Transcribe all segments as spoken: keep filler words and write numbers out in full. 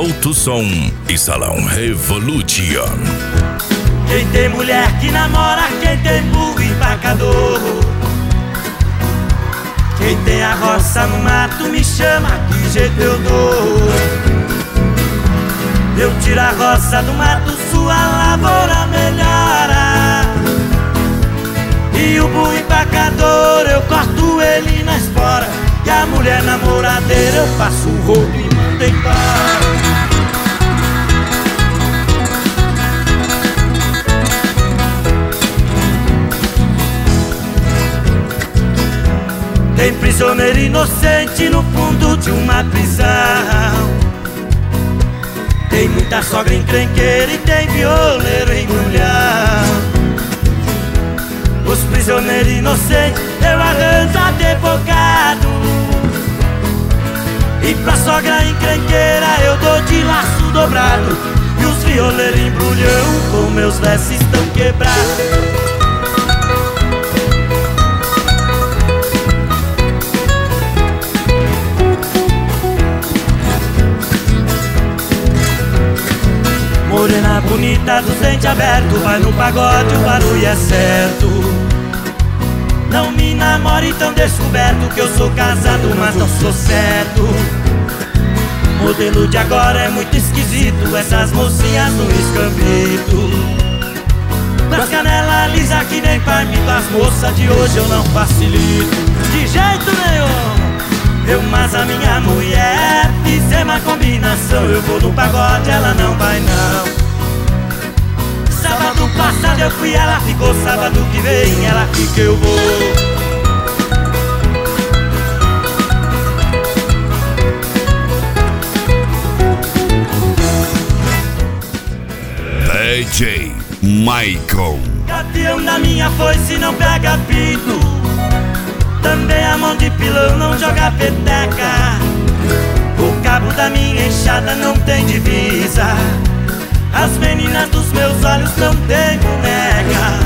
Alto Som e Salão Revolution. Quem tem mulher que namora, quem tem burro empacador, quem tem a roça no mato me chama, que jeito eu dou. Eu tiro a roça do mato, sua lavoura melhora. E o burro empacador, eu corto ele na espora. E a mulher namoradeira, eu passo o rodo e mando embora. Tem prisioneiro inocente no fundo de uma prisão. Tem muita sogra encrenqueira e tem violeiro embrulhão. Os prisioneiros inocentes eu arranjo advogado, e pra sogra encrenqueira eu dou de laço dobrado. E os violeiros embrulhão com meus versos estão quebrados. Morena bonita dos dentes abertos, vai no pagode, o barulho é certo. Não me namore tão descoberto, que eu sou casado, mas não sou certo. Modelo de agora é muito esquisito, essas mocinhas no escambito. Das canela lisa que nem palmito, as moças de hoje eu não facilito de jeito nenhum. Eu, mas a minha mulher, fizemos uma combinação. Eu vou no pagode, ela não vai não. Sábado passado eu fui, ela ficou. Sábado que vem, ela fica, eu vou. D J Michael. Gavião da minha foice não pega pito, também a mão de pilão não joga peteca. O cabo da minha enxada não tem divisa, as meninas dos meus olhos não tem boneca.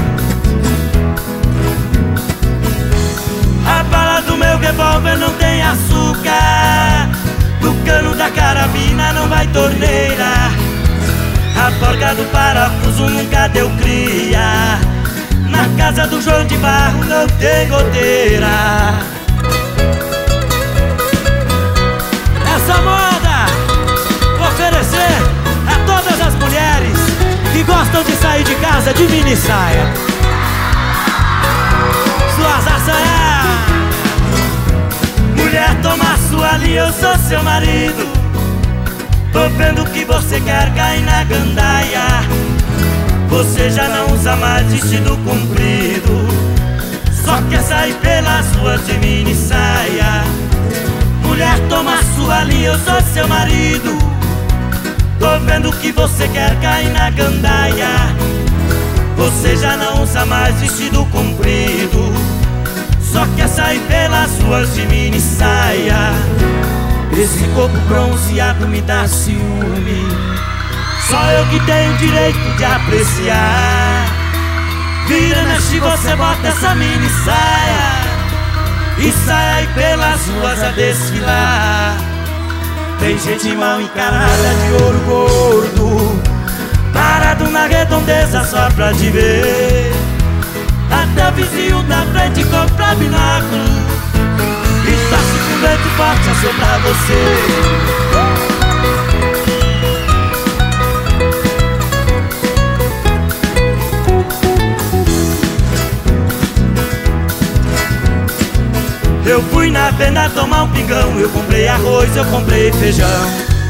A bala do meu revólver não tem açúcar, do cano da carabina não vai torneira. A porca do parafuso nunca deu cria, na casa do João de Barro não tem goteira. Essa moda vou oferecer a todas as mulheres que gostam de sair de casa de mini saia. Suas assanhadas. Mulher, toma sua linha, eu sou seu marido. Tô vendo que você quer cair na gandaia. Você já não usa mais vestido comprido, só quer sair pelas ruas de mini saia. Mulher, toma sua linha, eu sou seu marido. Tô vendo que você quer cair na gandaia. Você já não usa mais vestido comprido, só quer sair pelas ruas de mini saia. Esse corpo bronzeado me dá ciúme, só eu que tenho direito de apreciar. Vira, mexe, você bota essa mini saia e sai aí pelas ruas a desfilar. Tem gente mal encarada de ouro gordo, parado na redondeza só pra te ver. Até o vizinho da frente compra bináculo e tá se com vento forte a soprar você. Eu fui na venda tomar um pingão, eu comprei arroz, eu comprei feijão,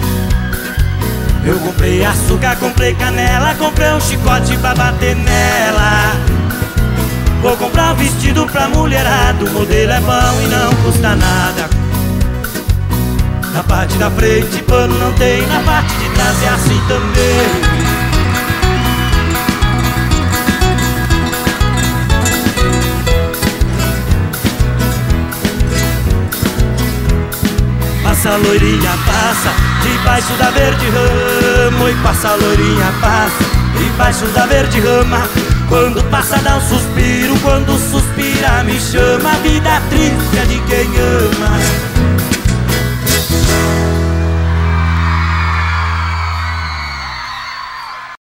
eu comprei açúcar, comprei canela, comprei um chicote pra bater nela. Vou comprar um vestido pra mulherada, o modelo é bom e não custa nada. Na parte da frente pano não tem, na parte de trás é assim também. Passa a loirinha, passa, debaixo da verde rama. E passa a loirinha, passa, debaixo da verde rama. Quando passa dá um suspiro, quando suspira me chama. A vida triste é de quem